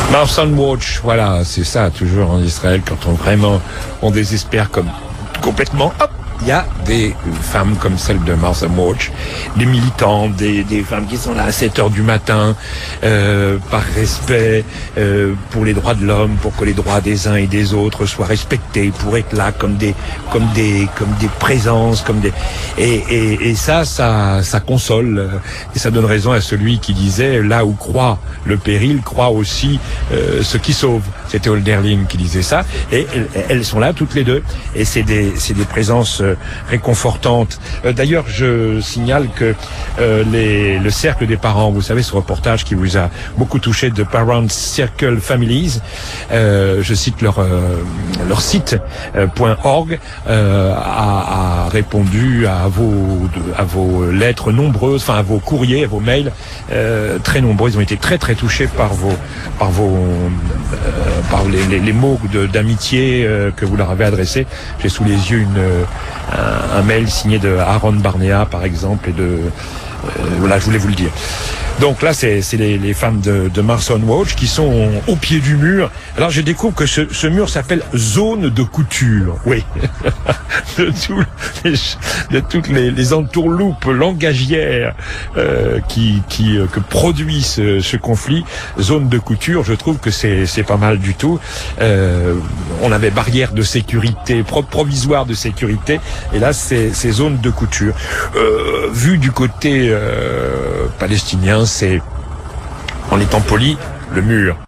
Mars on Watch, voilà, c'est ça, toujours en Israël, quand on désespère comme complètement, hop, il y a des femmes comme celle de Mars on Watch, des militantes, des femmes qui sont là à 7 heures du matin, par respect, pour les droits de l'homme, pour que les droits des uns et des autres soient respectés, pour être là comme des présences, et ça console, et ça donne raison à celui qui disait, là où croit le péril, croit aussi ce qui sauve. C'était Hölderlin qui disait ça, et elles sont là toutes les deux, et c'est des présences réconfortantes. D'ailleurs, je signale que le cercle des parents, vous savez, ce reportage qui vous a beaucoup touché, de Parent Circle Families, je cite leur site .org, a répondu à vos lettres nombreuses, enfin à vos courriers, à vos mails très nombreux. Ils ont été très très touchés par les mots d'amitié que vous leur avez adressés. J'ai sous les yeux un mail signé de Aaron Barnea, par exemple, et voilà, je voulais vous le dire. Donc là, c'est les femmes de Mars on Watch qui sont au pied du mur. Alors je découvre que ce mur s'appelle zone de couture. Oui, de toutes les entourloupes langagières que produit ce conflit. Zone de couture, je trouve que c'est pas mal du tout. On avait barrière de sécurité, provisoire de sécurité, et là c'est zone de couture. Vu du côté palestinien, c'est, en étant poli, le mur.